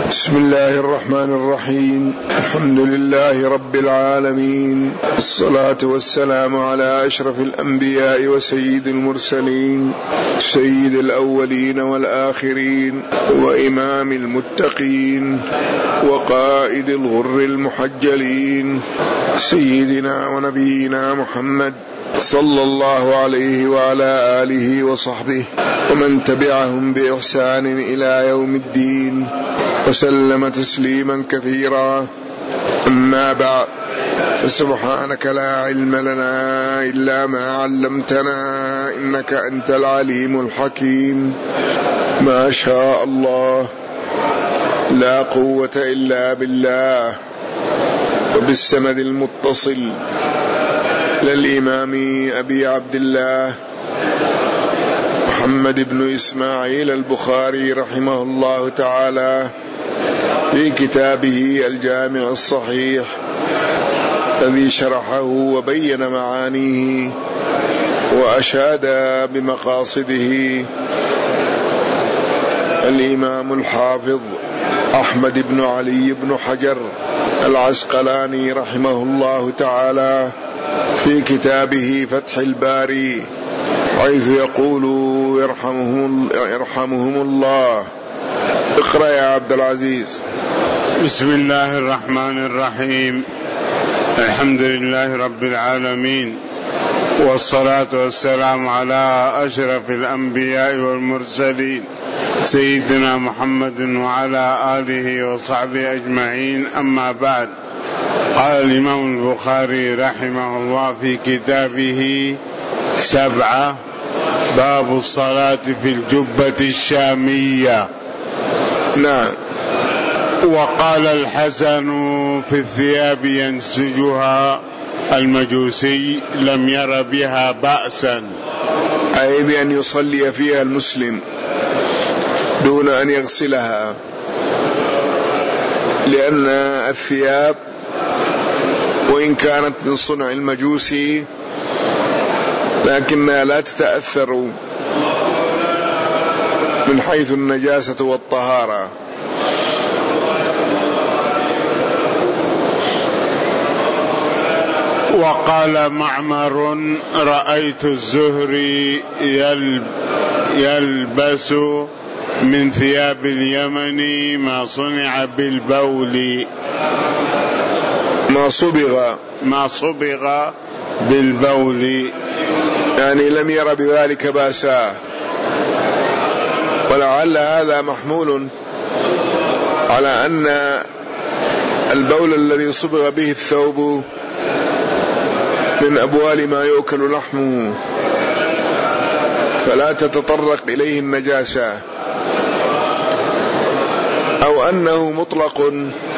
بسم الله الرحمن الرحيم. الحمد لله رب العالمين، الصلاة والسلام على أشرف الأنبياء وسيد المرسلين، سيد الأولين والآخرين، وإمام المتقين، وقائد الغر المحجلين، سيدنا ونبينا محمد صلى الله عليه وعلى آله وصحبه ومن تبعهم بإحسان إلى يوم الدين، وسلم تسليما كثيرا. أما بعد، فسبحانك لا علم لنا إلا ما علمتنا، إنك أنت العليم الحكيم. ما شاء الله، لا قوة إلا بالله. وبالسند المتصل للإمام أبي عبد الله محمد بن إسماعيل البخاري رحمه الله تعالى في كتابه الجامع الصحيح الذي شرحه وبين معانيه وأشاد بمقاصده الإمام الحافظ أحمد بن علي بن حجر العسقلاني رحمه الله تعالى في كتابه فتح الباري، حيث يقول يرحمهم الله. اقرأ يا عبد العزيز. بسم الله الرحمن الرحيم. الحمد لله رب العالمين، والصلاة والسلام على أشرف الأنبياء والمرسلين سيدنا محمد وعلى آله وصحبه أجمعين. أما بعد، قال الإمام البخاري رحمه الله في كتابه 7: باب الصلاة في الجبة الشامية. نعم. وقال الحسن في الثياب ينسجها المجوسي لم ير بها بأسا، أي بأن يصلي فيها المسلم دون أن يغسلها، لأن الثياب وإن كانت من صنع المجوسي لكنها لا تتأثر من حيث النجاسة والطهارة. وقال معمر: رأيت الزهري يلبس من ثياب اليمن ما صنع بالبول، ما صبغ بالبول، يعني لم ير بذلك بأسا. ولعل هذا محمول على أن البول الذي صبغ به الثوب من أبوال ما يؤكل لحمه، فلا تتطرق إليه النجاسة، أو أنه مطلق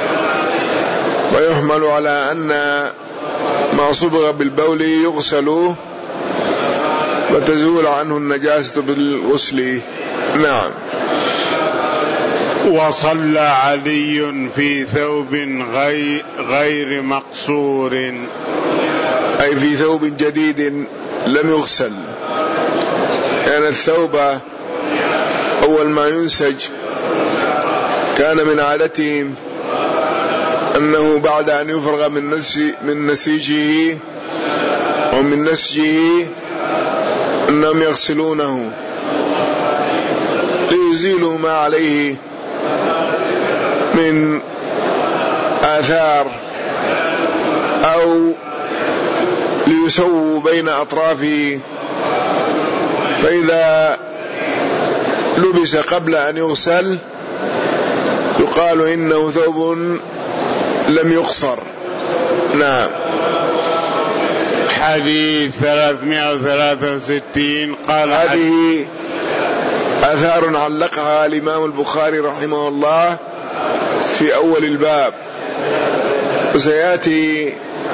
ويحمل على أن ما صبغ بالبول يغسل وتزول عنه النجاسة بالغسل. نعم. وصلى علي في ثوب غير مقصور، أي في ثوب جديد لم يغسل، لأن الثوب أول ما ينسج كان من عادتهم أنه بعد أن يفرغ من نسيجه ومن نسجه أنهم يغسلونه ليزيلوا ما عليه من آثار، أو ليسووا بين أطرافه، فإذا لبس قبل أن يغسل يقال إنه ثوب لم يقصر. نعم. حديث 363. قال: هذه آثار علقها الإمام البخاري رحمه الله في أول الباب، وسيأتي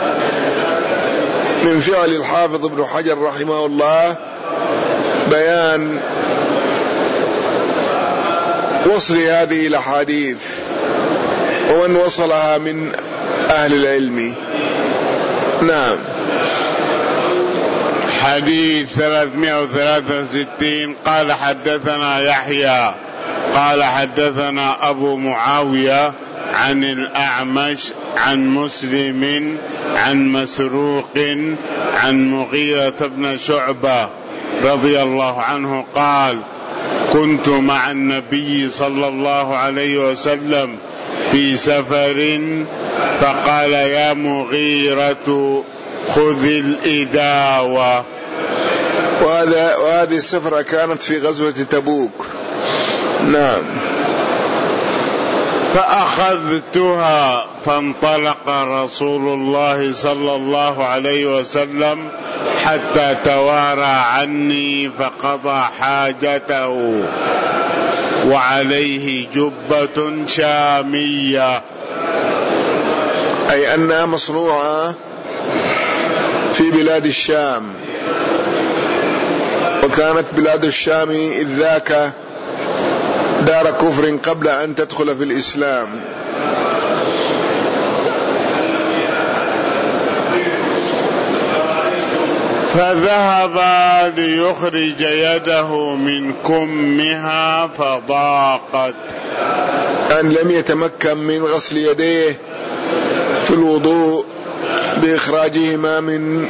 من فعل الحافظ ابن حجر رحمه الله بيان وصل هذه الأحاديث ومن وصلها من أهل العلم. نعم. حديث 363. قال: حدثنا يحيى قال حدثنا أبو معاوية عن الأعمش عن مسلم عن مسروق عن مغيرة بن شعبة رضي الله عنه قال كنت مع النبي صلى الله عليه وسلم في سفر فقال يا مغيرة خذ الإداوة. وهذه السفرة كانت في غزوة تبوك. نعم. فأخذتها فانطلق رسول الله صلى الله عليه وسلم حتى توارى عني فقضى حاجته وعليه جبة شامية، أي أنها مصنوعة في بلاد الشام، وكانت بلاد الشام إذ ذاك دار كفر قبل أن تدخل في الإسلام. فذهب ليخرج يده من كمها فضاقت، أن لم يتمكن من غسل يديه في الوضوء بإخراجهما من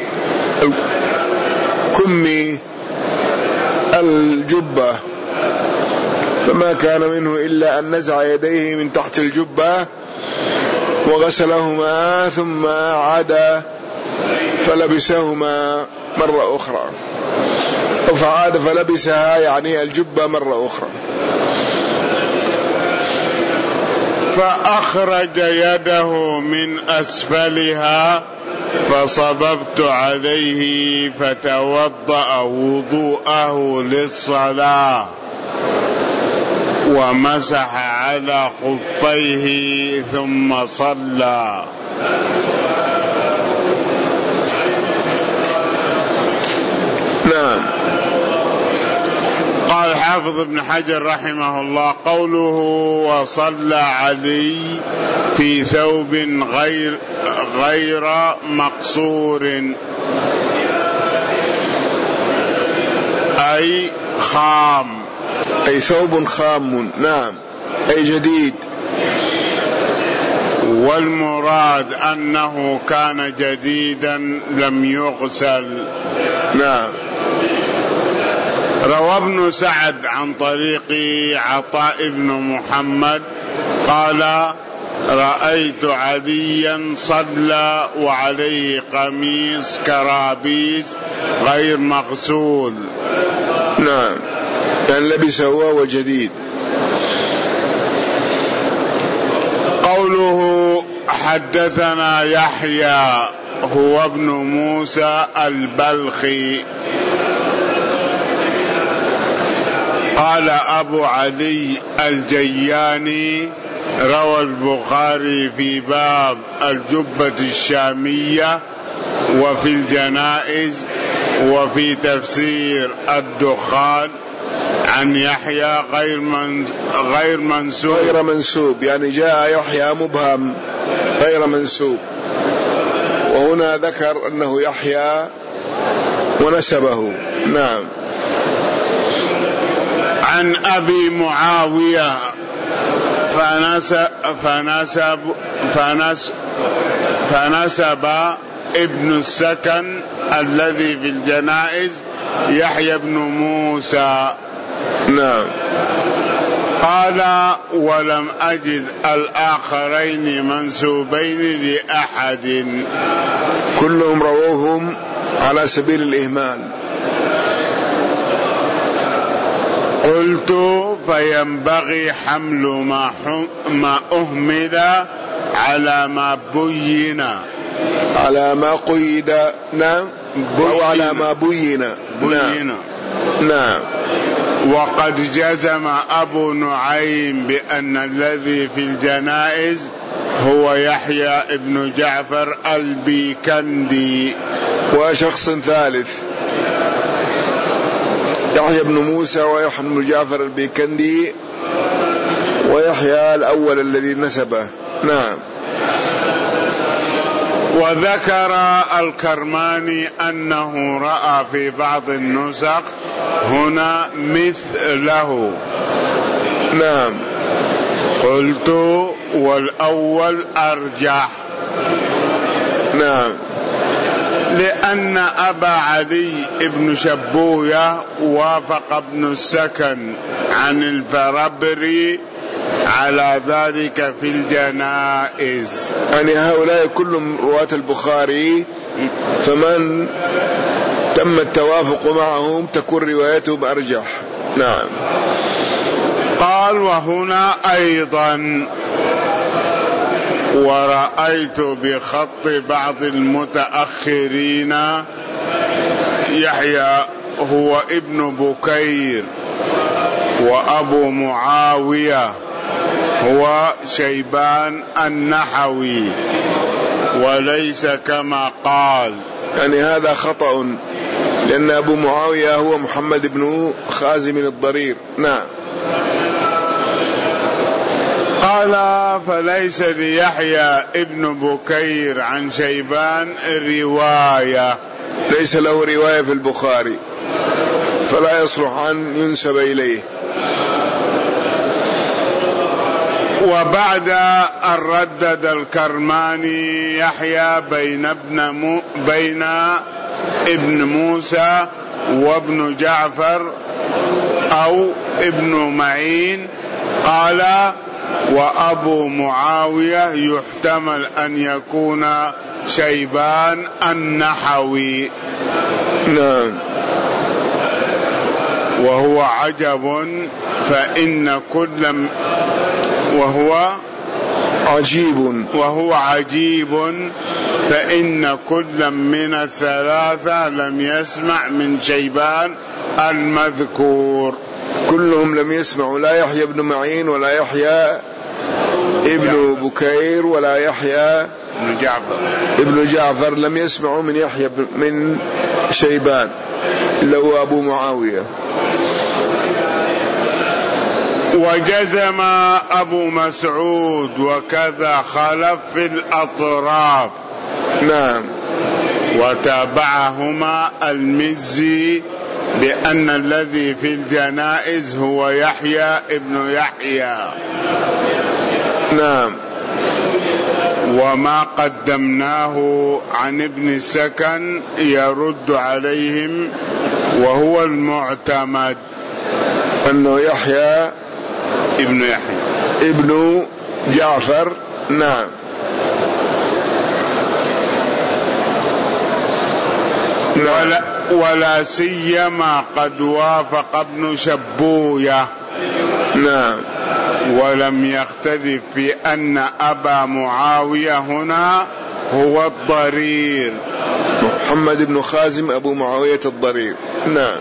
كم الجبة، فما كان منه إلا أن نزع يديه من تحت الجبة وغسلهما ثم عاد فلبسهما مرة أخرى، فعاد فلبسها يعني الجبة مرة أخرى. فأخرج يده من أسفلها فصببت عليه فتوضأ وضوءه للصلاة ومسح على خفيه ثم صلى. نعم. قال حافظ ابن حجر رحمه الله قوله وصلى علي في ثوب غير مقصور أي خام، أي ثوب خام. نعم، أي جديد. والمراد أنه كان جديدا لم يغسل. نعم. روى ابن سعد عن طريق عطاء بن محمد قال رأيت عليا صلى وعليه قميص كرابيس غير مغسول. نعم، يعني لبسه هو جديد. قوله حدثنا يحيى هو ابن موسى البلخي قال أبو علي الجياني روى البخاري في باب الجبة الشامية وفي الجنائز وفي تفسير الدخان عن يحيى غير منسوب، يعني جاء يحيى مبهم غير منسوب، وهنا ذكر أنه يحيى ونسبه. نعم. عن أبي معاوية فنسب ابن السكن الذي في الجنائز يحيى بن موسى. نعم. قال ولم أجد الآخرين منسوبين لأحد، كلهم رووهم على سبيل الإهمال. قلت فينبغي حمل ما أهمل على ما بين، على ما قيد. نعم، أو على ما بين. نعم. وقد جزم أبو نعيم بأن الذي في الجنائز هو يحيى ابن جعفر البيكندي. وشخص ثالث يحيى بن موسى ويحيى بن جعفر البيكندي ويحيى الأول الذي نسبه. نعم. وذكر الكرماني أنه رأى في بعض النسخ هنا مثله. نعم. قلت والأول أرجح. نعم. لأن أبا علي بن شبوية وافق ابن السكن عن الفربري على ذلك في الجنائز. يعني هؤلاء كلهم رواة البخاري، فمن تم التوافق معهم تكون روايتهم أرجح. نعم. قال وهنا أيضا ورأيت بخط بعض المتأخرين يحيى هو ابن بكير وأبو معاوية هو شيبان النحوي وليس كما قال. يعني هذا خطأ، لأن أبو معاوية هو محمد بن خازم الضرير. نعم. قال فليس ليحيى ابن بكير عن شيبان رواية، ليس له رواية في البخاري، فلا يصلح أن ينسب إليه. وبعد أن ردد الكرماني يحيى بين ابن موسى وابن جعفر أو ابن معين، قال وأبو معاوية يحتمل أن يكون شيبان النحوي. نعم. وهو عجب فإن كل وهو عجيب فإن كل من الثلاثة لم يسمع من شيبان المذكور. كلهم لم يسمعوا، لا يحيى بن معين ولا يحيى ابن بكير ولا يحيى ابن جعفر لم يسمعوا من يحيى من شيبان إلا هو أبو معاوية. وجزم أبو مسعود وكذا خلف في الأطراف. نعم. وتابعهما المزي بأن الذي في الجنائز هو يحيى ابن يحيى. نعم. وما قدمناه عن ابن السكن يرد عليهم وهو المعتمد أنه يحيى ابن جعفر. نعم. ولا سيما قد وافق ابن شبوية. نعم. ولم يختلف في أن أبا معاوية هنا هو الضرير محمد بن خازم أبو معاوية الضرير. نعم.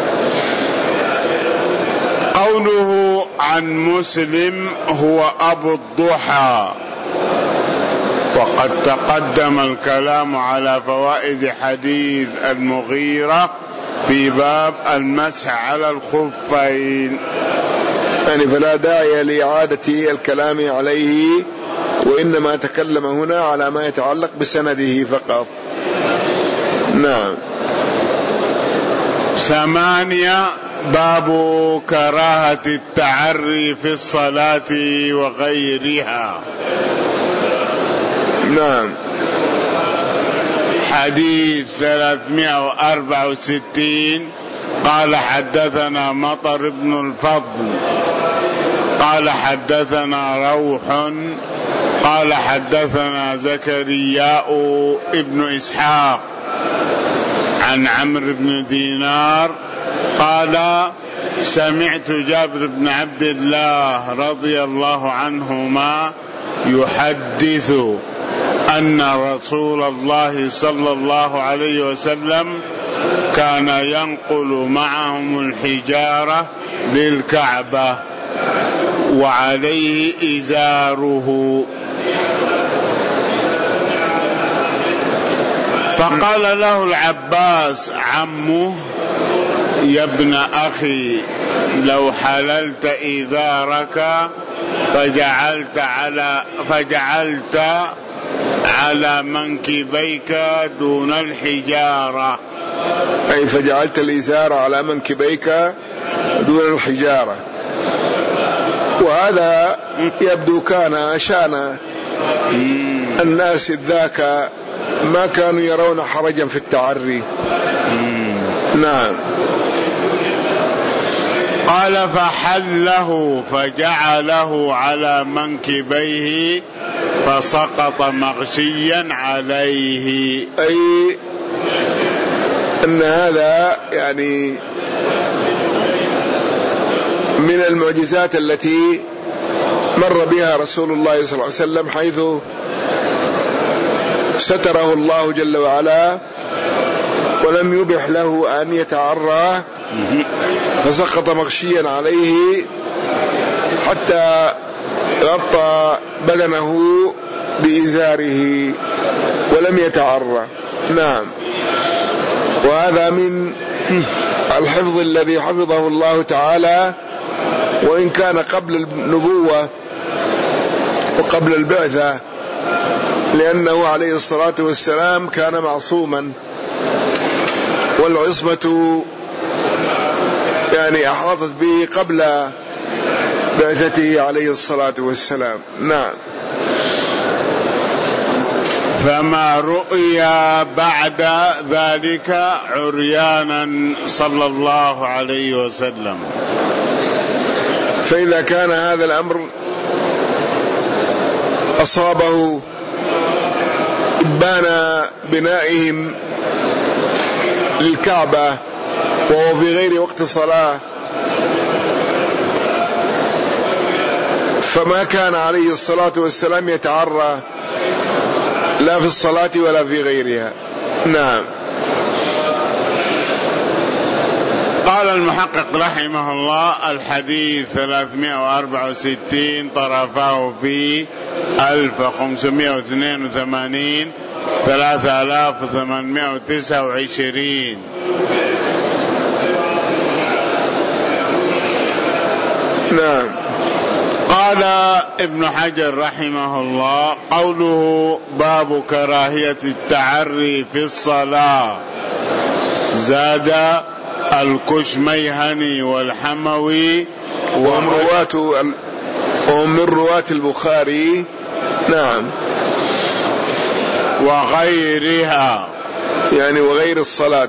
قوله عن مسلم هو أبو الضحى، وقد تقدم الكلام على فوائد حديث المغيرة في باب المسح على الخفين، يعني فلا داعي لإعادة الكلام عليه، وإنما تكلم هنا على ما يتعلق بسنده فقط. نعم. 8 باب كراهة التعري في الصلاة وغيرها. نعم. حديث 364 قال حدثنا مطر بن الفضل قال حدثنا روح قال حدثنا زكرياء ابن إسحاق عن عمرو بن دينار قال سمعت جابر بن عبد الله رضي الله عنهما يحدث أن رسول الله صلى الله عليه وسلم كان ينقل معهم الحجارة للكعبة وعليه إزاره، فقال له العباس عمه يا ابن أخي لو حللت إزارك فجعلت على منكبيك دون الحجارة، أي فجعلت الإزار على منكبيك دون الحجارة. وهذا يبدو كان شأن الناس ذاك، ما كانوا يرون حرجا في التعري. نعم. قال فحله فجعله على منكبيه فسقط مغشيا عليه، أي أن هذا يعني من المعجزات التي مر بها رسول الله صلى الله عليه وسلم، حيث ستره الله جل وعلا ولم يبح له أن يتعرى، فسقط مغشيا عليه حتى غطى بدنه بإزاره ولم يتعرى. نعم. وهذا من الحفظ الذي حفظه الله تعالى، وإن كان قبل النبوة وقبل البعثة، لأنه عليه الصلاة والسلام كان معصوما، والعصمة يعني أحاطت به قبل بعثته عليه الصلاة والسلام. نعم. فما رؤيا بعد ذلك عريانا صلى الله عليه وسلم. فإذا كان هذا الأمر أصابه إبان بنائهم للكعبة وهو في غير وقت صلاة، فما كان عليه الصلاة والسلام يتعرى لا في الصلاة ولا في غيرها. نعم. قال المحقق رحمه الله: الحديث 364 طرفاه في 1582 3829. نعم. قال ابن حجر رحمه الله: قوله باب كراهية التعري في الصلاة، زاد الكشميهني والحموي وهم من رواة البخاري. نعم. وغيرها يعني وغير الصلاة.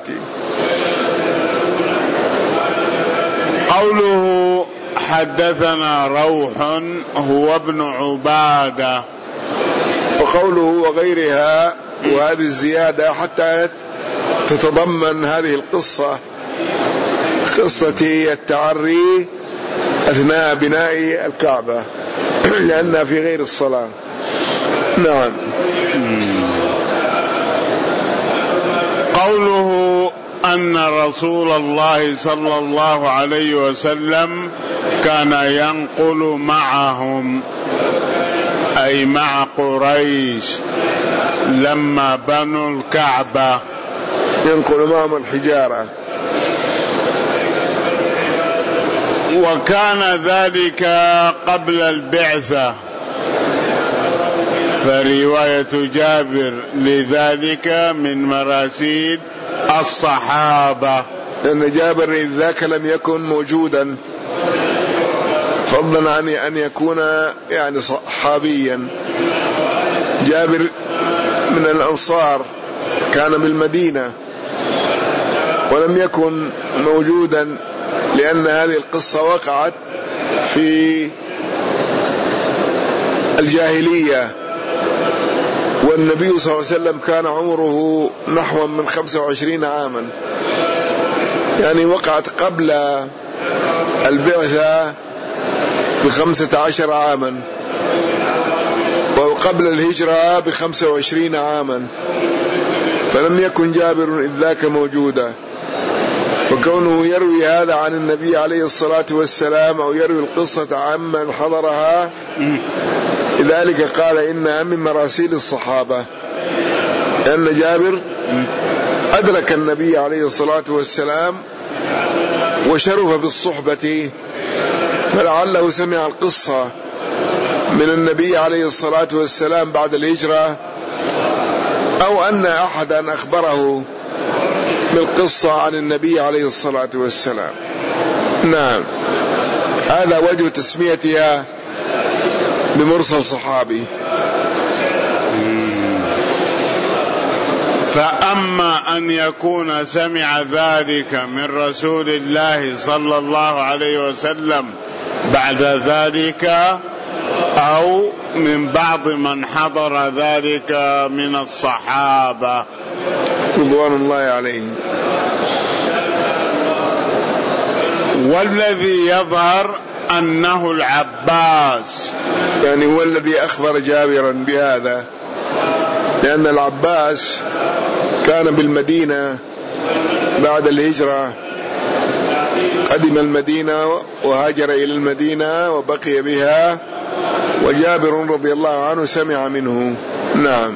قوله حدثنا روح هو ابن عبادة، وقوله وغيرها، وهذه الزيادة حتى تتضمن هذه القصة، قصة التعري أثناء بناء الكعبة، لأنها في غير الصلاة. نعم. قوله أن رسول الله صلى الله عليه وسلم كان ينقل معهم، أي مع قريش لما بنوا الكعبة، ينقل معهم الحجارة. وكان ذلك قبل البعثة، فرواية جابر لذلك من مراسيل الصحابة، لأن جابر إذ ذاك لم يكن موجودا، فضلا عن أن يكون يعني صحابيا. جابر من الأنصار، كان بالمدينة ولم يكن موجودا، لأن هذه القصة وقعت في الجاهلية، والنبي صلى الله عليه وسلم كان عمره نحو من 25 عاما، يعني وقعت قبل البعثة ب15 عاما، وقبل الهجرة ب25 عاما، فلم يكن جابر إذ ذاك موجودا. وكونه يروي هذا عن النبي عليه الصلاة والسلام، أو يروي القصة عمن حضرها، لذلك قال إنها من مراسيل الصحابة، لأن جابر أدرك النبي عليه الصلاة والسلام وشرف بالصحبة، فلعله سمع القصة من النبي عليه الصلاة والسلام بعد الهجرة، أو أن أحدا أخبره بالقصة عن النبي عليه الصلاة والسلام. نعم. هذا وجه تسميتها بمرسل صحابي. فأما أن يكون سمع ذلك من رسول الله صلى الله عليه وسلم بعد ذلك أو من بعض من حضر ذلك من الصحابة رضوان الله عليهم. والذي يظهر أنه العباس، يعني هو الذي أخبر جابرا بهذا، لأن العباس كان بالمدينة بعد الهجرة، قدم المدينة وهاجر إلى المدينة وبقي بها، وجابر رضي الله عنه سمع منه. نعم.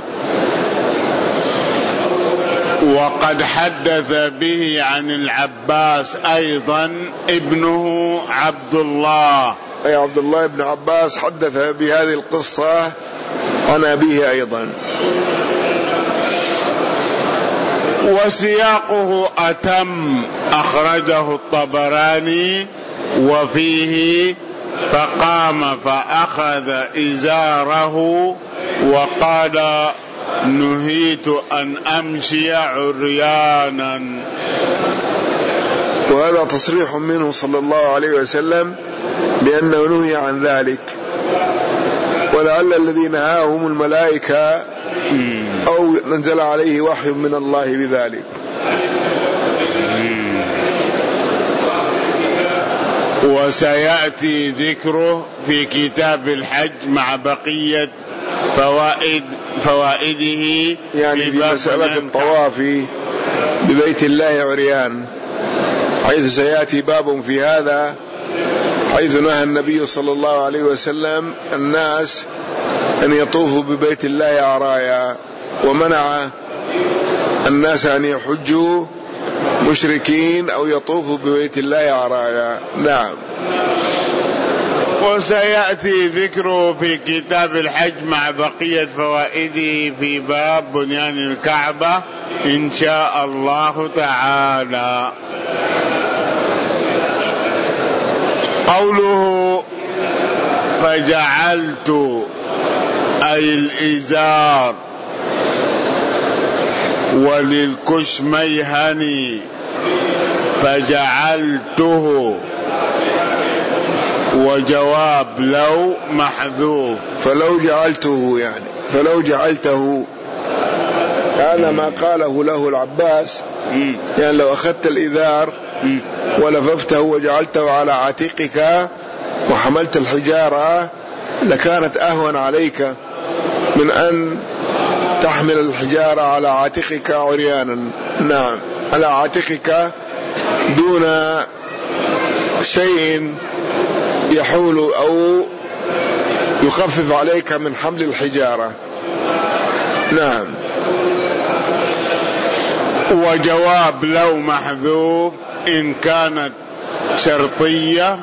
وقد حدث به عن العباس أيضا ابنه عبد الله، أي عبد الله بن عباس حدث بهذه القصة عن أبيه أيضا. وسياقه أتم، أخرجه الطبراني وفيه: فقام فأخذ إزاره وقال: نهيت أن أمشي عريانا. وهذا تصريح منه صلى الله عليه وسلم بأنه نهي عن ذلك، ولعل الذي نهاهم الملائكة أو نزل عليه وحي من الله بذلك. وسيأتي ذكره في كتاب الحج مع بقية فوائده، يعني في مسألة الطواف ببيت الله عريان، حيث سيأتي باب في هذا، حيث نهى النبي صلى الله عليه وسلم الناس أن يطوفوا ببيت الله عرايا، ومنع الناس أن يحجوا مشركين أو يطوفوا ببيت الله عرايا. نعم. وسيأتي ذكره في كتاب الحج مع بقية فوائده في باب بنيان الكعبة إن شاء الله تعالى. قوله فجعلت أي الإزار، وللكشميهني فجعلته، وجواب لو محذوف. فلو جعلته، يعني فلو جعلته، هذا ما قاله له العباس، يعني لو أخذت الإذار ولففته وجعلته على عاتقك وحملت الحجارة لكانت أهون عليك من أن تحمل الحجارة على عاتقك عريانا. نعم، على عاتقك دون شيء يحول أو يخفف عليك من حمل الحجارة. نعم. وجواب لو محذوف إن كانت شرطية،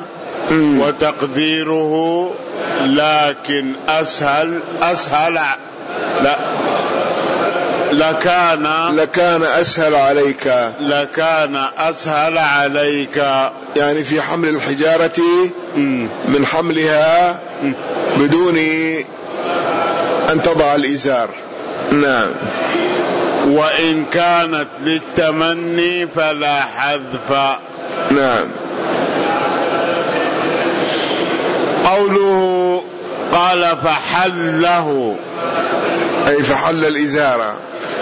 وتقديره لكن أسهل لا لكان أسهل عليك، لكان أسهل عليك، يعني في حمل الحجارة من حملها بدون أن تضع الإزار. نعم. وإن كانت للتمني فلا حذف. نعم. قوله قال فحله، أي فحل الإزار،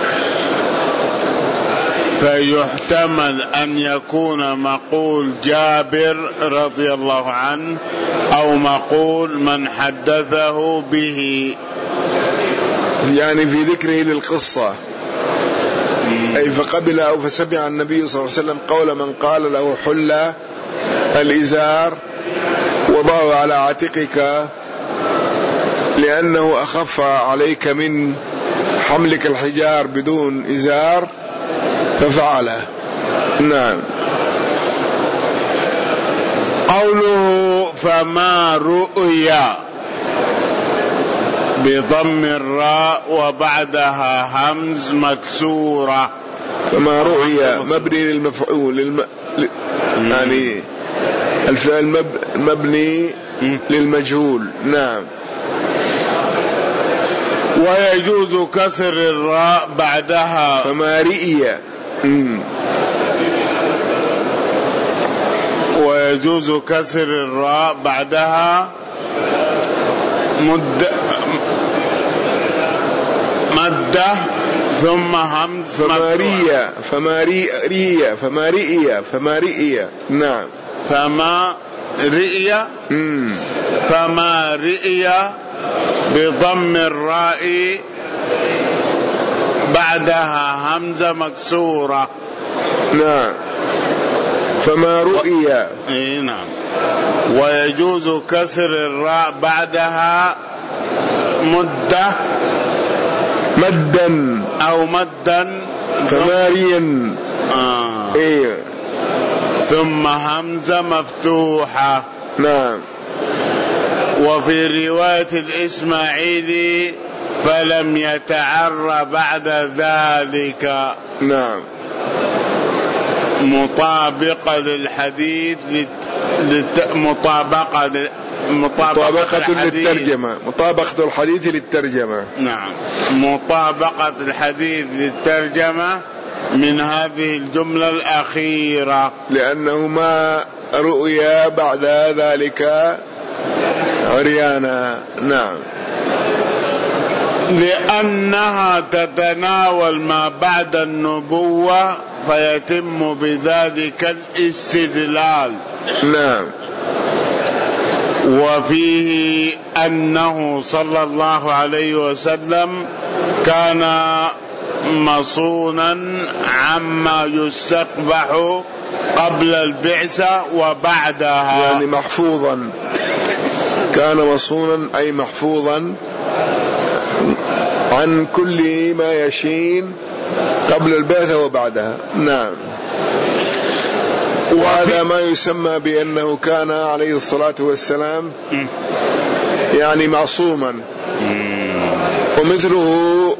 فيحتمل أن يكون مقول جابر رضي الله عنه أو مقول من حدثه به، يعني في ذكره للقصة، أي فقبل أو فسمع النبي صلى الله عليه وسلم قول من قال له حل الإزار وضعه على عاتقك لأنه أخف عليك من حملك الحجار بدون إزار ففعله. نعم. قوله فما رؤيا بضم الراء وبعدها همز مكسورة. فما رؤيا مبني للمفعول يعني الفعل مبني للمجهول. نعم. ويجوز كسر الراء بعدها فما رئي. ويجوز كسر الراء بعدها مدة ثم همز فما رئي. نعم. فما رئي بضم الراء بعدها همزة مكسورة. نعم. فما رؤي. نعم. ويجوز كسر الراء بعدها مدا فماريا. ثم همزة مفتوحة. نعم. وفي رواية الإسماعيلي فلم يتعر بعد ذلك. نعم. مطابقة للحديث مطابقة الحديث للترجمة. نعم. مطابقة الحديث للترجمة من هذه الجملة الأخيرة، لأنه ما رؤيا بعد ذلك عريانا. نعم. لأنها تتناول ما بعد النبوة فيتم بذلك الاستدلال. نعم. وفيه أنه صلى الله عليه وسلم كان مصونا عما يستقبح قبل البعثة وبعدها، يعني محفوظا. كان مصونا أي محفوظا عن كل ما يشين قبل البعثة وبعدها. نعم. وهذا ما يسمى بأنه كان عليه الصلاة والسلام يعني معصوما. ومثله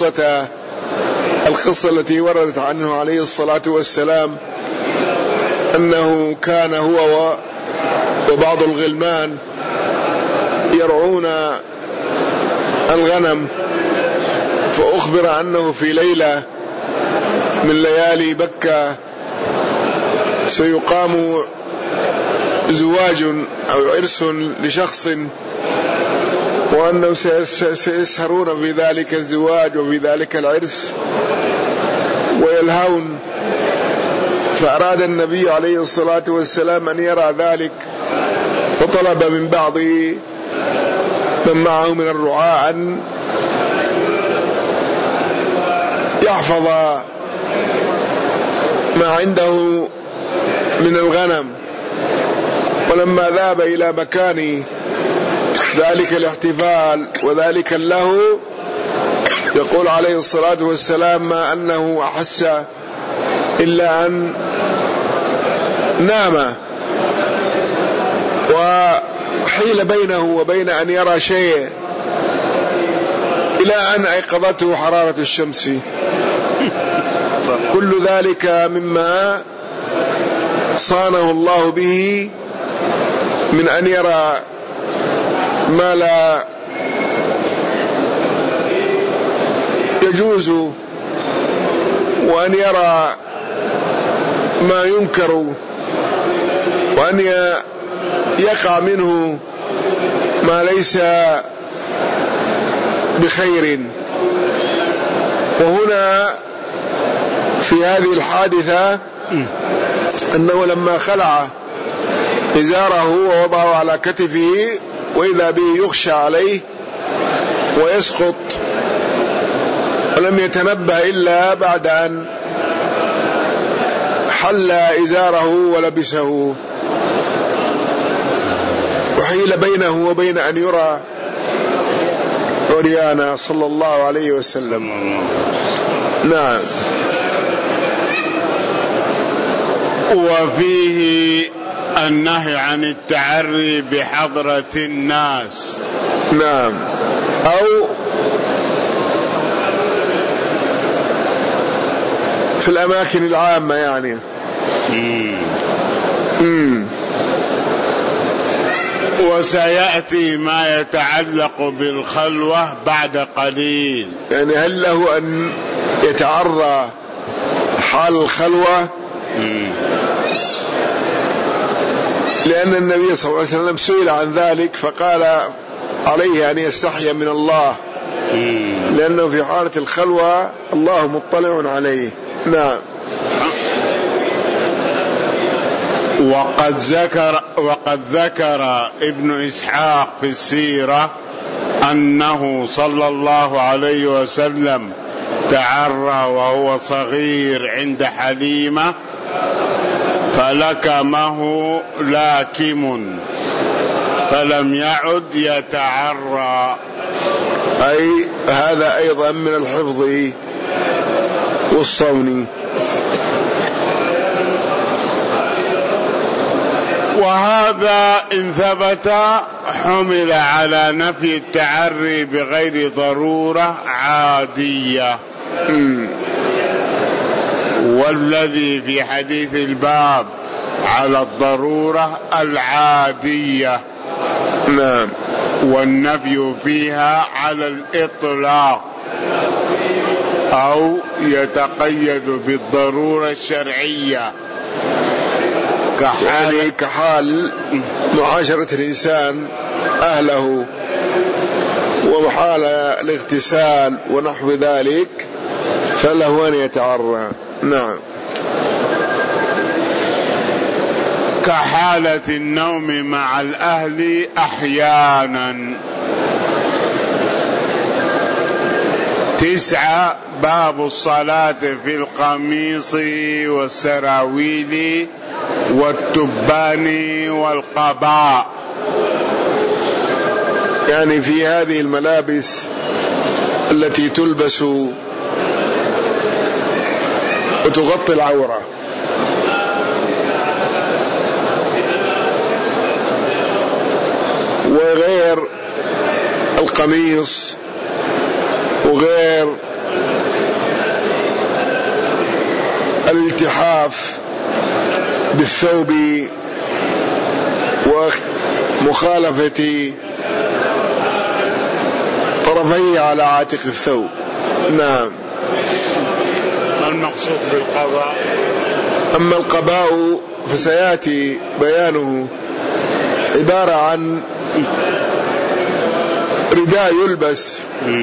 القصة التي وردت عنه عليه الصلاة والسلام أنه كان هو وبعض الغلمان يرعون الغنم، فأخبر أنه في ليلة من ليالي بكة سيقام زواج أو عرس لشخص، وأنه سيسهرون في ذلك الزواج وفي ذلك العرس ويلهون. فأراد النبي عليه الصلاة والسلام أن يرى ذلك، فطلب من بعض من معه من الرعاة أن يحفظ ما عنده من الغنم. ولما ذهب إلى مكان ذلك الاحتفال وذلك اللهو، يقول عليه الصلاة والسلام ما أنه أحس إلا أن نام، وحيل بينه وبين أن يرى شيء إلى أن أيقظته حرارة الشمس. كل ذلك مما صانه الله به من أن يرى ما لا يجوز، وأن يرى ما ينكر، وأن يقع منه ما ليس بخير. وهنا في هذه الحادثة أنه لما خلع إزاره ووضعه على كتفه وإذا به يخشى عليه ويسقط، ولم يتنبه إلا بعد أن حل إزاره ولبسه، وحيل بينه وبين أن يرى عريانا صلى الله عليه وسلم. نعم. وفيه النهي عن التعري بحضرة الناس. نعم. أو في الأماكن العامة يعني. وسيأتي ما يتعلق بالخلوة بعد قليل. يعني هل له أن يتعرى حال الخلوة؟ لأن النبي صلى الله عليه وسلم سئل عن ذلك فقال عليه أن يستحي من الله، لأنه في حالة الخلوة الله مطلع عليه. نعم. وقد ذكر ابن إسحاق في السيرة أنه صلى الله عليه وسلم تعرى وهو صغير عند حليمة فلكمه لاكم فلم يعد يتعرى. أي هذا أيضا من الحفظ والصون. وهذا إن ثبت حمل على نفي التعري بغير ضرورة عادية، والذي في حديث الباب على الضرورة العادية. نعم. والنفي فيها على الإطلاق أو يتقيد بالضرورة الشرعية يعني كحال معاشرة الإنسان أهله وحال الاغتسال ونحو ذلك فله أن يتعرى. نعم. كحالة النوم مع الأهل أحيانا. 9 باب الصلاة في القميص والسراويل والتبان والقباء. يعني في هذه الملابس التي تلبس وتغطي العورة، وغير القميص وغير الالتحاف بالثوب ومخالفة طرفيه على عاتق الثوب. نعم. ما المقصود بالقباء؟ أما القباء فسيأتي بيانه، عبارة عن رداء يلبس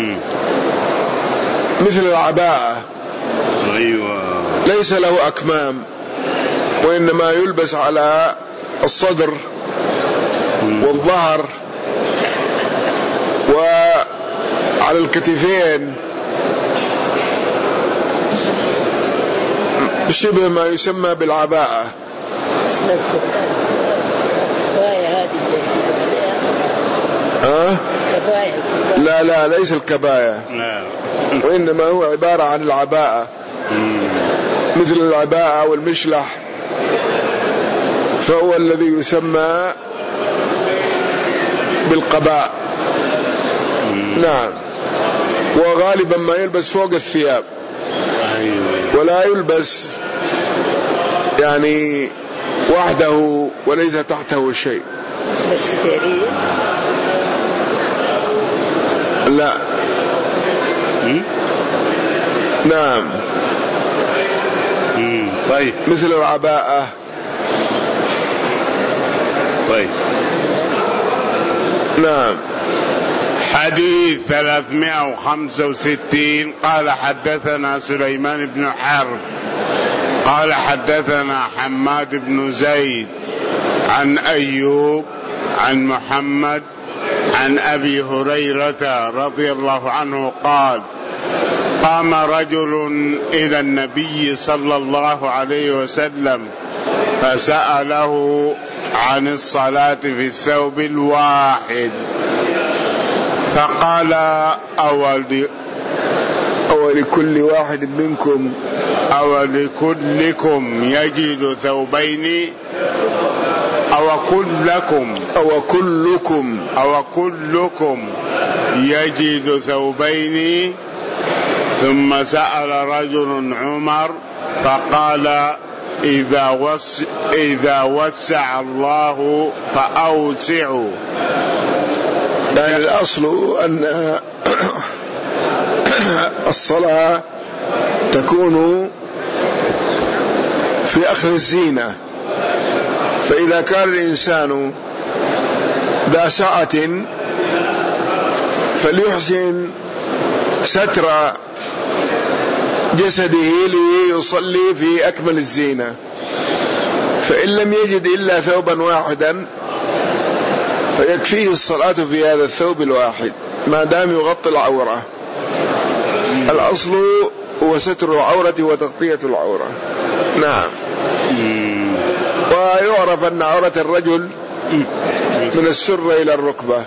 مثل العباءة. أيوة. ليس له أكمام وإنما يلبس على الصدر والظهر وعلى الكتفين، شبه ما يسمى بالعباءة. لا ليس الكباية، وإنما هو عبارة عن العباءة مثل العباءة والمشلح، فهو الذي يسمى بالقباء. نعم. وغالبا ما يلبس فوق الثياب ولا يلبس يعني وحده وليس تحته شيء. لا. نعم. طيب. مثل العباءة. طيب. نعم. حديث 365 قال حدثنا سليمان بن حرب قال حدثنا حماد بن زيد عن أيوب عن محمد عن أبي هريرة رضي الله عنه قال قام رجل إلى النبي صلى الله عليه وسلم فسأله عن الصلاة في الثوب الواحد فقال أولكل واحد منكم أولكلكم يجد ثوبين أوكلكم يجد ثوبين. ثم سأل رجل عمر فقال إذا وسع الله فأوسعوا. يعني الأصل أن الصلاة تكون في أخذ الزينة، فإذا كان الإنسان ذا سعة فليحسن ستر جسده ليصلي في أكمل الزينة، فإن لم يجد إلا ثوبا واحدا فيكفيه الصلاة في هذا الثوب الواحد ما دام يغطي العورة. الأصل هو ستر العورة وتغطية العورة. نعم. ويعرف أن عورة الرجل من السرة إلى الركبة،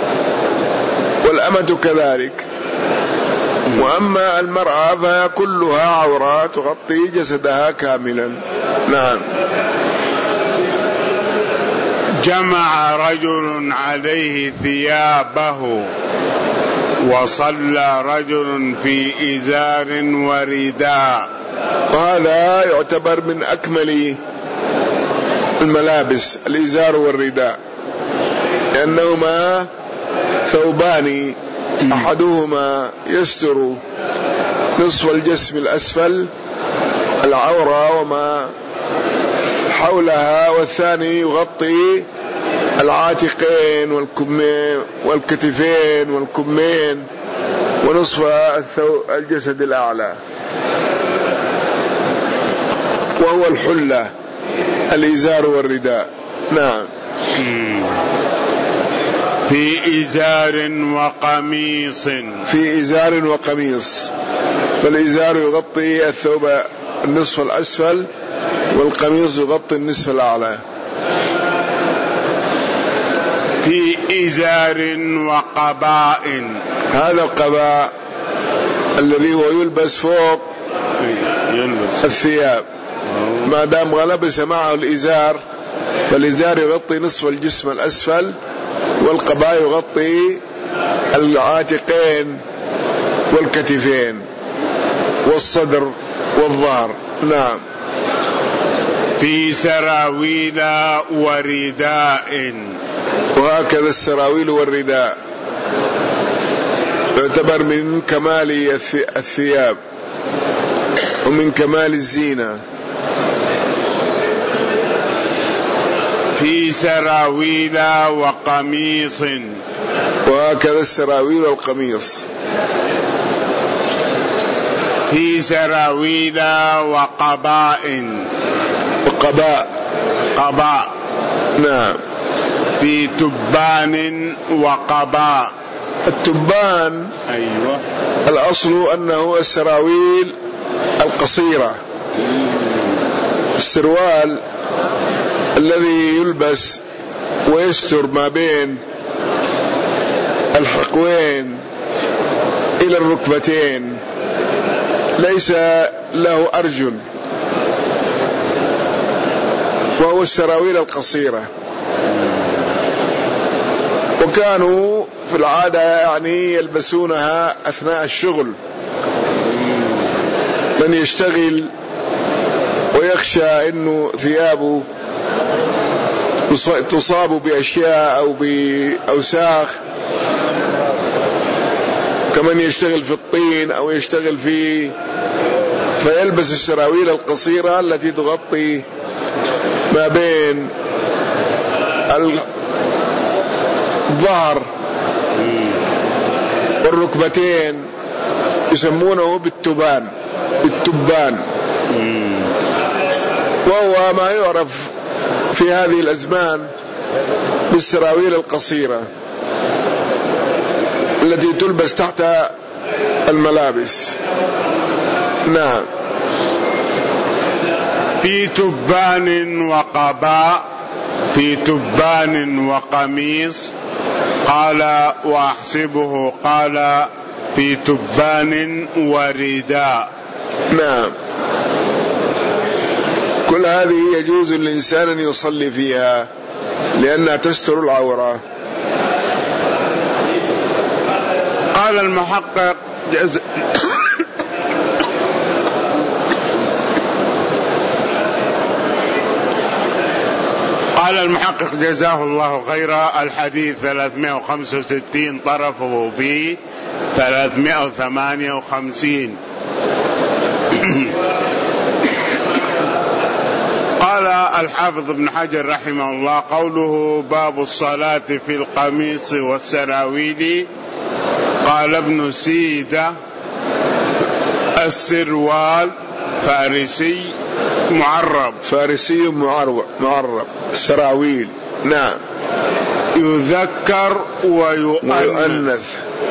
والأمة كذلك، وأما المرأة فكلها عورة تغطي جسدها كاملا. نعم. جمع رجل عليه ثيابه وصلى رجل في إزار ورداء، وهذا يعتبر من أكمل الملابس الإزار والرداء، لأنهما ثوبان أحدهما يستر نصف الجسم الأسفل العورة وما حولها، والثاني يغطي العاتقين والكمين والكتفين والكمين ونصف الجسد الأعلى، وهو الحلة الإزار والرداء. نعم. في إزار وقميص. في إزار وقميص، فالإزار يغطي الثوب النصف الأسفل والقميص يغطي النصف الأعلى. في إزار وقباء. هذا القباء الذي هو يلبس فوق الثياب، ما دام لبس معه الإزار فالإزار يغطي نصف الجسم الأسفل، والقباء يغطي العاتقين والكتفين والصدر والظهر. نعم. في سراويل ورداء. وهكذا السراويل والرداء يعتبر من كمال الثياب ومن كمال الزينة. في سراويل وقميص. وهكذا السراويل والقميص. في سراويل وقباء. قباء. نعم. في تبان وقباء. التبان أيوة. الأصل أنه السراويل القصيرة، السروال الذي يلبس ويستر ما بين الحقوين إلى الركبتين، ليس له أرجل، وهو السراويل القصيرة. وكانوا في العادة يعني يلبسونها أثناء الشغل، من يشتغل ويخشى أنه ثيابه تصاب بأشياء أو بأوساخ، كمن يشتغل في الطين أو يشتغل فيلبس السراويل القصيرة التي تغطي ما بين الظهر والركبتين، يسمونه بالتبان. وهو ما يعرف في هذه الأزمان بالسراويل القصيرة التي تلبس تحت الملابس. نعم. في تبان وقباء. في تبان وقميص. قال وأحسبه قال في تبان ورداء. نعم. كل هذه يجوز للإنسان أن يصلي فيها لأنها تستر العورة. قال المحقق قال المحقق جزاه الله خيرا: الحديث 365 طرفه في 358. قال الحافظ ابن حجر رحمه الله: قوله باب الصلاة في القميص والسراويل. قال ابن سيدة: السروال فارسي معرب. فارسي معرب. السراويل نعم. يذكر ويؤنث.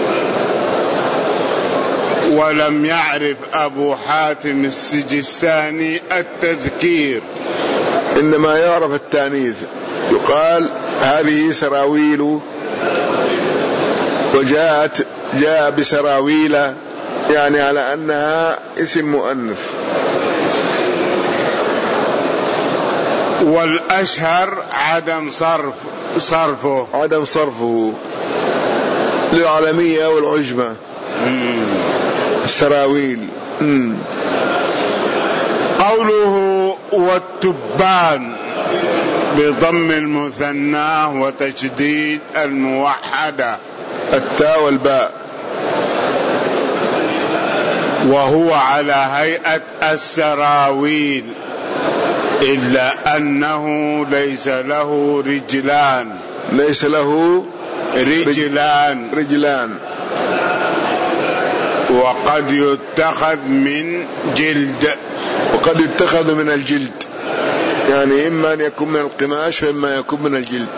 ولم يعرف أبو حاتم السجستاني التذكير، إنما يعرف التانيث. يقال هذه سراويل، جاء بسراويل، يعني على أنها اسم مؤنث. والأشهر عدم صرفه للعالمية والعجمة. السراويل. قوله والتبان بضم المثنى وتشديد الموحدة التاء والباء. وهو على هيئة السراويل، إلا أنه ليس له رجلان. وقد يتخذ من الجلد، يعني إما أن يكون من القماش وإما يكون من الجلد.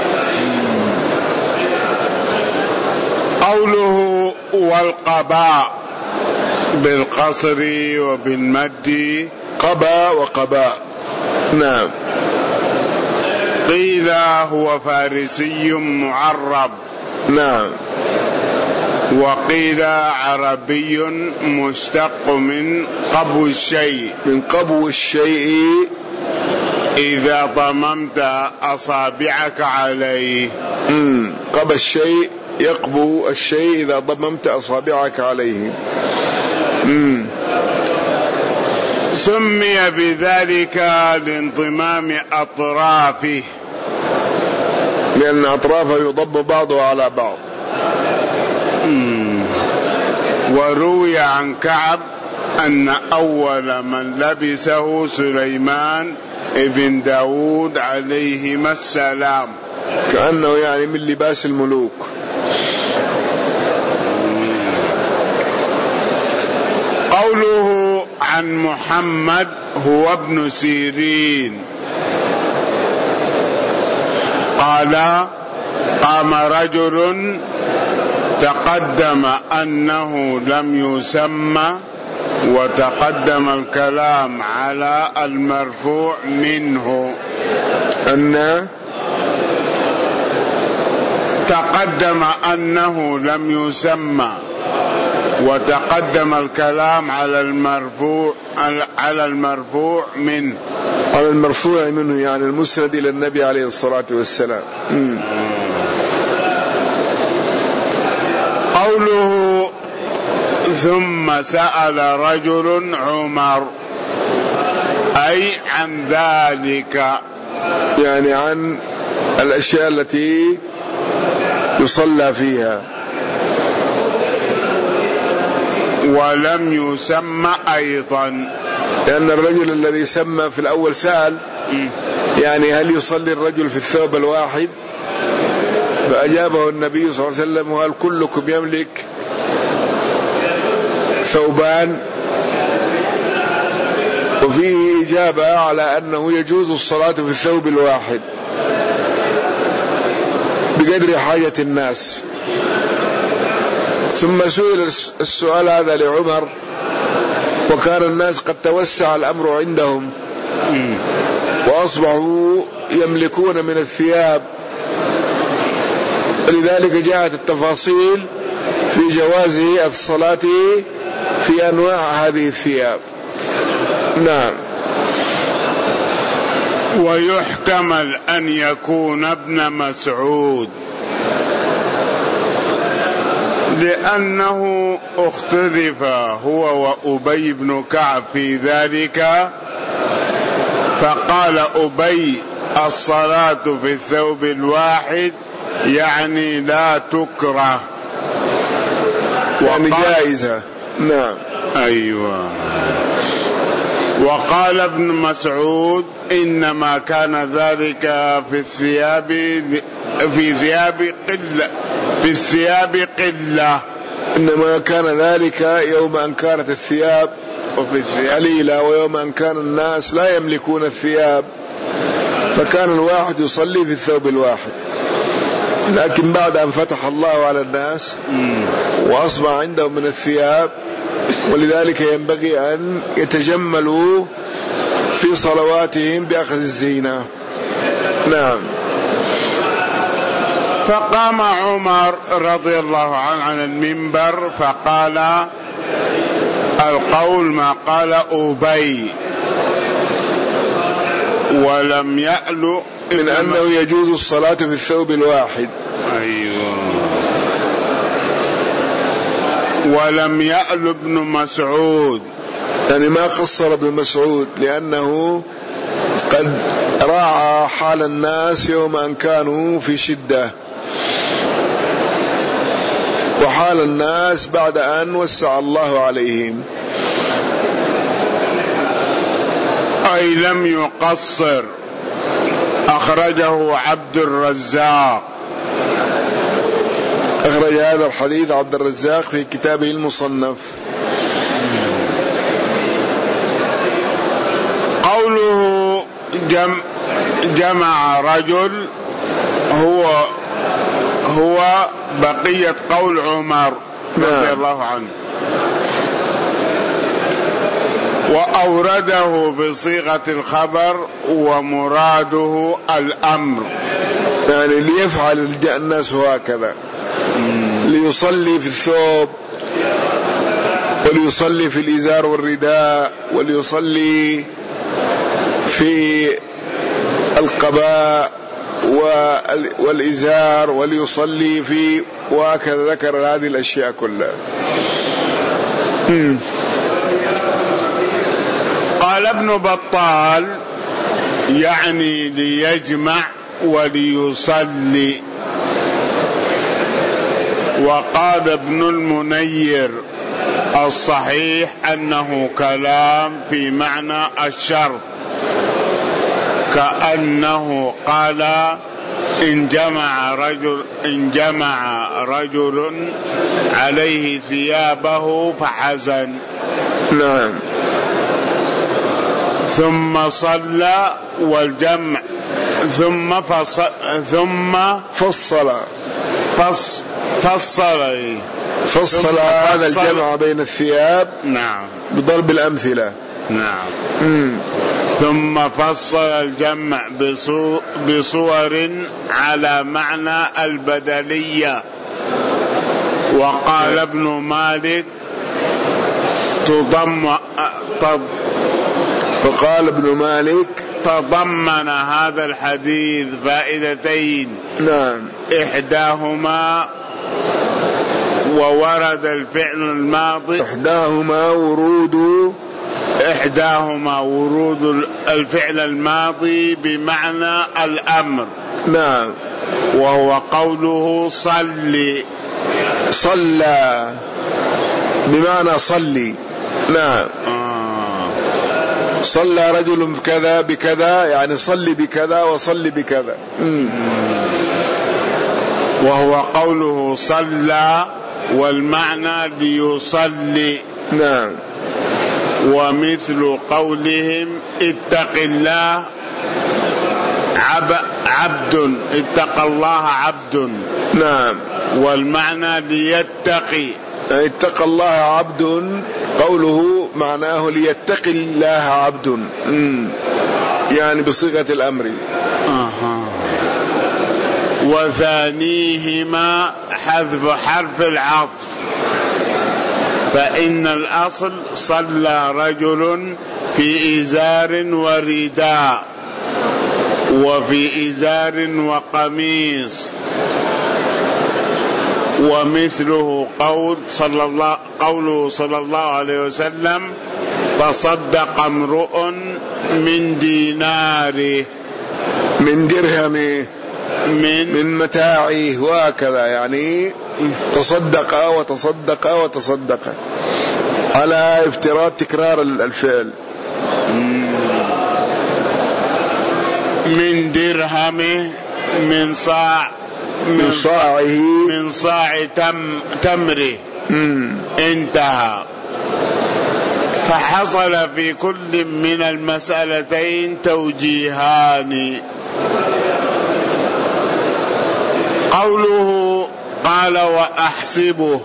قوله والقباء بالقصر وبالمد. قبا وقباء نعم. قيل هو فارسي معرب نعم. وقيل عربي مشتق من قبو الشيء إذا ضممت أصابعك عليه. قبى الشيء، يقبو الشيء إذا ضممت أصابعك عليه. سمي بذلك لانضمام أطرافه، لأن أطرافه يضم بعضها على بعض. وروي عن كعب أن أول من لبسه سليمان ابن داود عليهما السلام، كأنه يعني من لباس الملوك. قوله عن محمد هو ابن سيرين قال: قام رجل تقدم أنه لم يسمى، وتقدم الكلام على المرفوع منه. تقدم أنه لم يسمى، وتقدم الكلام على المرفوع منه. على المرفوع منه يعني المسند إلى النبي عليه الصلاة والسلام. قوله ثم سأل رجل عمر، أي عن ذلك، يعني عن الأشياء التي يصلى فيها. ولم يسمى أيضا، لأن الرجل الذي سمى في الأول سأل يعني هل يصلي الرجل في الثوب الواحد؟ فأجابه النبي صلى الله عليه وسلم: وهل كلكم يملك ثوبان؟ وفيه إجابة على أنه يجوز الصلاة في الثوب الواحد بقدر حاجة الناس. ثم سئل السؤال هذا لعمر، وكان الناس قد توسع الأمر عندهم وأصبحوا يملكون من الثياب، لذلك جاءت التفاصيل في جواز الصلاة في أنواع هذه الثياب. نعم. ويحتمل أن يكون ابن مسعود، لأنه اختلف هو وأبي بن كعب في ذلك، فقال أبي الصلاة في الثوب الواحد يعني لا تكره يعني جائزة. نعم. أيوة. وقال ابن مسعود إنما كان ذلك في الثياب قلة إنما كان ذلك يوم أن كانت الثياب قليلة، ويوم أن كان الناس لا يملكون الثياب فكان الواحد يصلي في الثوب الواحد. لكن بعد أن فتح الله على الناس وأصبح عندهم من الثياب، ولذلك ينبغي أن يتجملوا في صلواتهم بأخذ الزينة. نعم. فقام عمر رضي الله عنه عن المنبر فقال القول ما قال أبي، ولم يألو من أنه يجوز الصلاة في الثوب الواحد. أيوة. ولم يأل ابن مسعود، يعني ما قصر ابن مسعود، لأنه قد راعى حال الناس يوم أن كانوا في شدة، وحال الناس بعد أن وسع الله عليهم. أي لم يقصر. أخرجه عبد الرزاق. أخرج هذا الحديث عبد الرزاق في كتابه المصنف. قوله جمع رجل هو بقية قول عمر رضي الله عنه، وأورده بصيغة الخبر ومراده الأمر، يعني ليفعل الناس هكذا، ليصلي في الثوب، وليصلي في الإزار والرداء، وليصلي في القباء والإزار، وليصلي في، وهكذا ذكر هذه الأشياء كلها. قال ابن بطال يعني ليجمع وليصلي. وقال ابن المنير الصحيح أنه كلام في معنى الشرط، كأنه قال إن جمع رجل عليه ثيابه فحزن. نعم. ثم صلى والجمع ثم فصل هذا الجمع بين الثياب. نعم. بضرب الأمثلة. نعم. ثم فصل الجمع بصور على معنى البدلية. وقال ابن مالك فقال ابن مالك تضمن هذا الحديث فائدتين. نعم. إحداهما وورد الفعل الماضي، إحداهما ورود الفعل الماضي بمعنى الأمر. نعم. وهو قوله صلى بمعنى صلي. نعم. صلى رجل كذا بكذا، يعني صلي بكذا وصلي بكذا. وهو قوله صلى والمعنى ليصلي. نعم. ومثل قولهم اتق الله عبد، اتق الله عبد. نعم. والمعنى ليتقي، اتق الله عبد، قوله معناه ليتقي الله عبد، يعني بصيغة الأمر. وثانيهما حذف حرف العطف، فإن الأصل صلى رجل في إزار ورداء، وفي إزار وقميص. ومثله قوله صلى الله عليه وسلم تصدق امرؤ من من درهمه من متاعه وهكذا، يعني تصدق وتصدق وتصدق على افتراض تكرار الفعل. من درهمه من صاع من صاع تمره انتهى. فحصل في كل من المسألتين توجيهان. قوله قال وأحسبه،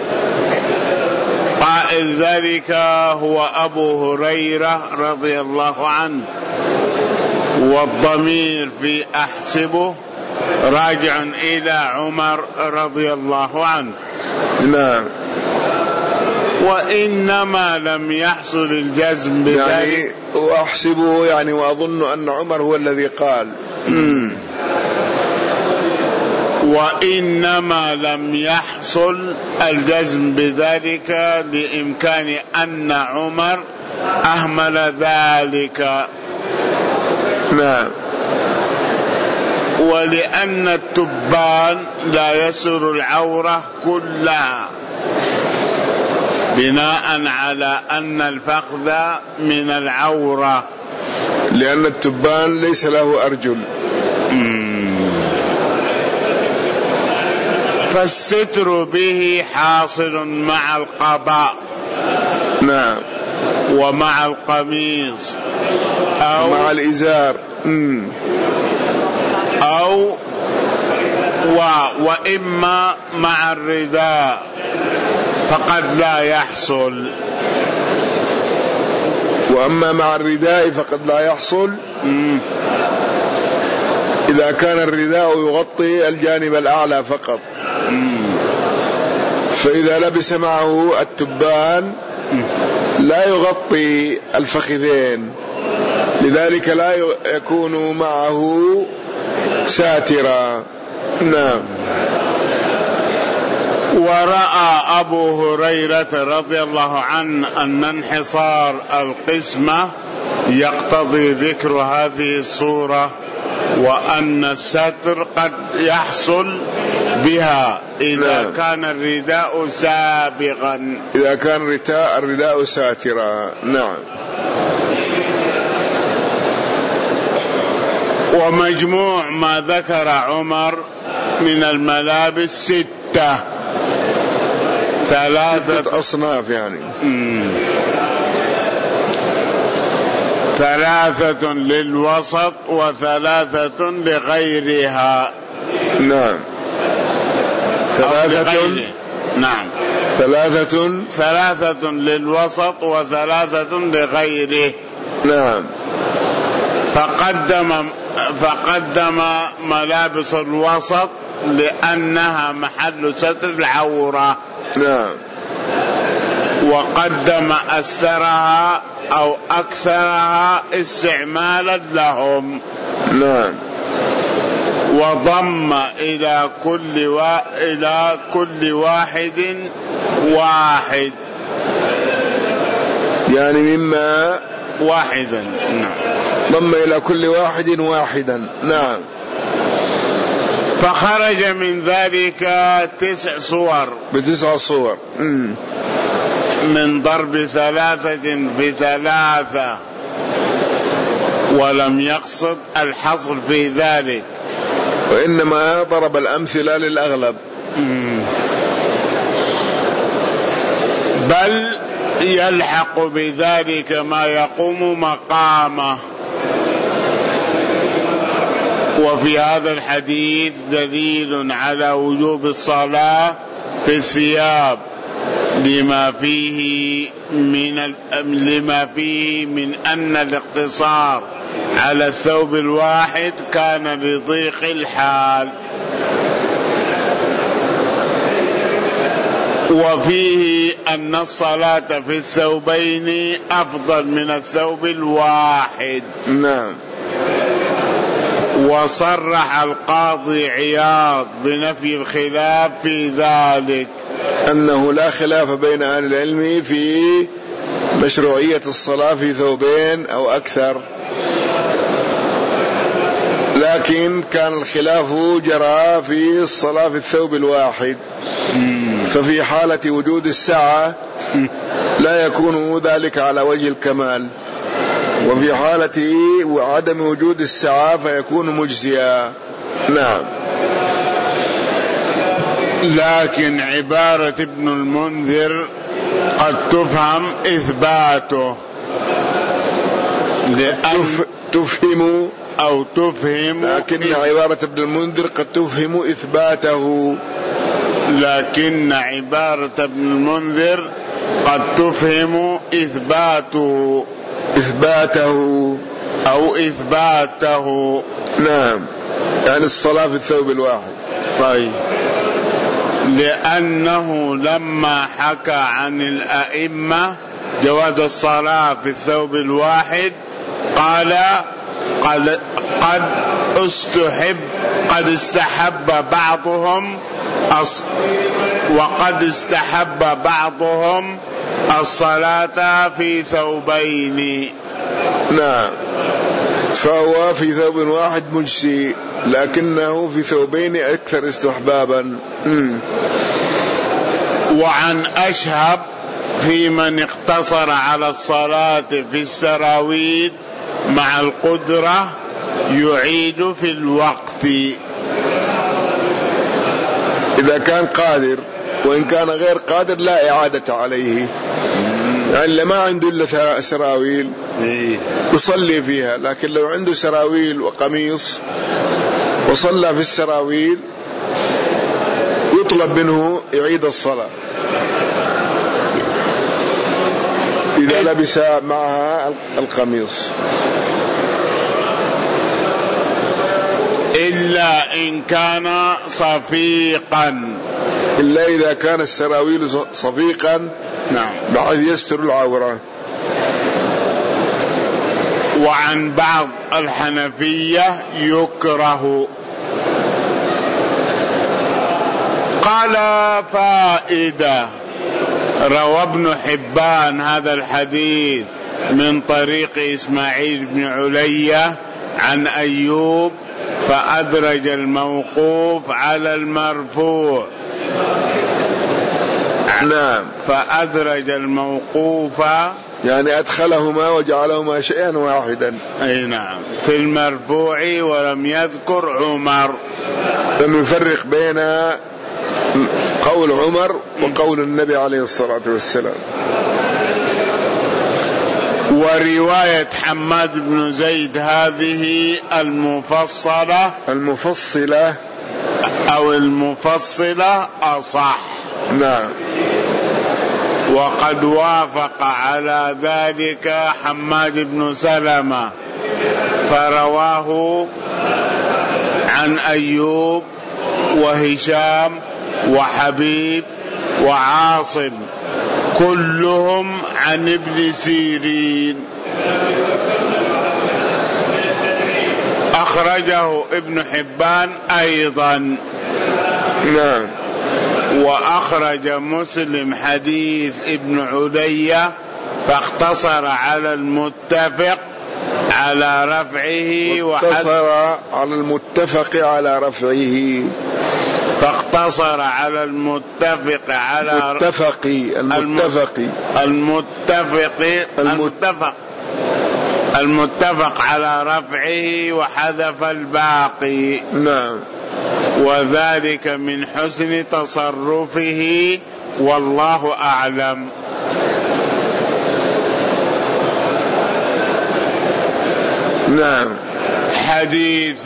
قائل ذلك هو أبو هريرة رضي الله عنه، والضمير في أحسبه راجع إلى عمر رضي الله عنه. نعم. وإنما لم يحصل الجزم بذلك، يعني وأحسبه يعني وأظن أن عمر هو الذي قال. وإنما لم يحصل الجزم بذلك لإمكان أن عمر أهمل ذلك. نعم. ولأن التبان لا يسر العورة كلها، بناء على أن الفخذ من العورة، لأن التبان ليس له أرجل. فالستر به حاصل مع القباء. نعم. ومع القميص أو مع الإزار أو وإما مع الرداء فقد لا يحصل. وأما مع الرداء فقد لا يحصل إذا كان الرداء يغطي الجانب الأعلى فقط. فإذا لبس معه التبان لا يغطي الفخذين، لذلك لا يكون معه ساترا. نعم. ورأى أبو هريرة رضي الله عنه أن انحصار القسمة يقتضي ذكر هذه الصورة، وأن الستر قد يحصل بها إذا كان الرداء سابغا، إذا كان الرداء ساترا. نعم. ومجموع ما ذكر عمر من الملابس 3 أصناف، يعني 3 للوسط و3 لغيرها. نعم. 3 للوسط و3 لغيره. نعم. فقدم ملابس الوسط لأنها محل ستر العورة. نعم. وقدم أسترها أو أكثرها استعمالا لهم. نعم. وضم إلى كل واحد واحد، يعني مما واحدا. نعم. ضم إلى كل واحد واحدا. نعم. فخرج من ذلك 9 صور، ب9 صور من ضرب 3 ب3، ولم يقصد الحصر في ذلك، وإنما ضرب الأمثلة للأغلب. بل يلحق بذلك ما يقوم مقامه. وفي هذا الحديث دليل على وجوب الصلاة في الثياب لما فيه من أن الاقتصار على الثوب الواحد كان لضيق الحال. وفيه أن الصلاة في الثوبين أفضل من الثوب الواحد. نعم. وصرح القاضي عياض بنفي الخلاف في ذلك، أنه لا خلاف بين أهل العلم في مشروعية الصلاة في ثوبين أو أكثر، لكن كان الخلاف جرى في الصلاة في الثوب الواحد، ففي حالة وجود السعة لا يكون ذلك على وجه الكمال، وفي حالة عدم وجود السعة فيكون مجزيا. نعم. لكن عبارة ابن المنذر قد تفهم إثباته، تفهم أو تفهم، لكن عبارة ابن المنذر قد تفهم إثباته، لكن عبارة ابن المنذر قد تفهم إثباته أو إثباته. نعم، يعني الصلاة في الثوب الواحد. طيب، لأنه لما حكى عن الأئمة جواز الصلاة في الثوب الواحد قال قد استحب بعضهم وقد استحب بعضهم الصلاة في ثوبين. نعم، فهو في ثوب واحد مجزي، لكنه في ثوبين أكثر استحبابا. وعن أشهب في من اقتصر على الصلاة في السراويل مع القدرة يعيد في الوقت إذا كان قادر، وإن كان غير قادر لا إعادة عليه. يعني اللي ما عنده إلا سراويل يصلي فيها، لكن لو عنده سراويل وقميص وصلى في السراويل يطلب منه يعيد الصلاة إذا لبس معها القميص، إلا إن كان صفيقا، إلا إذا كان السراويل صفيقا. نعم، بحيث يستر العورة. وعن بعض الحنفية يكره. قال فائدة: روى ابن حبان هذا الحديث من طريق إسماعيل بن علية عن أيوب فأدرج الموقوف على المرفوع. نعم، فأدرج الموقوف يعني أدخلهما وجعلهما شيئا واحدا. أي نعم، في المرفوع ولم يذكر عمر، لم يفرق بين قول عمر وقول النبي عليه الصلاة والسلام. ورواية حماد بن زيد هذه المفصلة أو المفصلة أصح. نعم. وقد وافق على ذلك حماد بن سلمة فرواه عن أيوب وهشام وحبيب وعاصم كلهم عن ابن سيرين. أخرجه ابن حبان أيضا. نعم. وأخرج مسلم حديث ابن علية فاقتصر على المتفق على رفعه واقتصر على المتفق على رفعه. فاقتصر على المتفق على المتفق على رفعه وحذف الباقي. نعم. وذلك من حسن تصرفه والله أعلم. نعم. حديث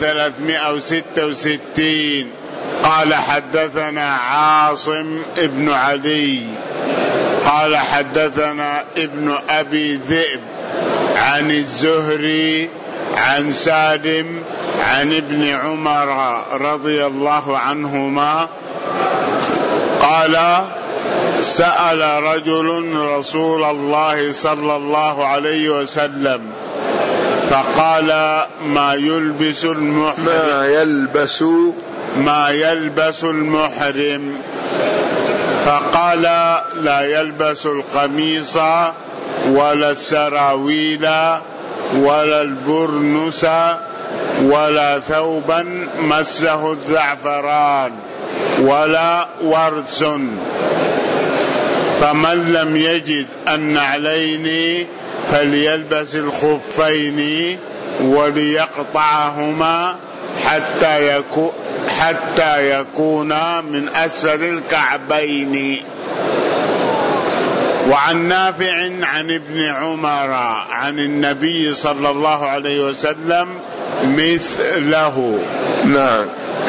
366 قال حدثنا عاصم ابن علي قال حدثنا ابن أبي ذئب عن الزهري عن سالم عن ابن عمر رضي الله عنهما قال سأل رجل رسول الله صلى الله عليه وسلم فقال ما يلبس المحرم فقال لا يلبس القميص ولا السراويل ولا البرنس ولا ثوبا مسه الزعفران ولا ورس. فمن لم يجد النعلين فليلبس الخفين وليقطعهما حتى يكونا من أسفل الكعبين. وعن نافع عن ابن عمر عن النبي صلى الله عليه وسلم مثله. نعم.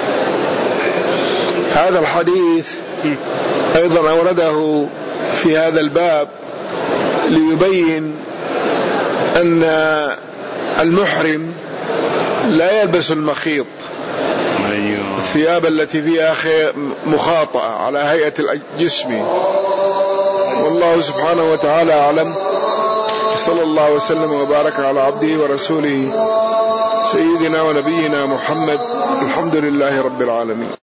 هذا الحديث أيضا أورده في هذا الباب ليبين أن المحرم لا يلبس المخيط، الثياب التي فيها مخاطئة على هيئة الجسم. والله سبحانه وتعالى أعلم. صلى الله وسلم وبارك على عبده ورسوله سيدنا ونبينا محمد. الحمد لله رب العالمين.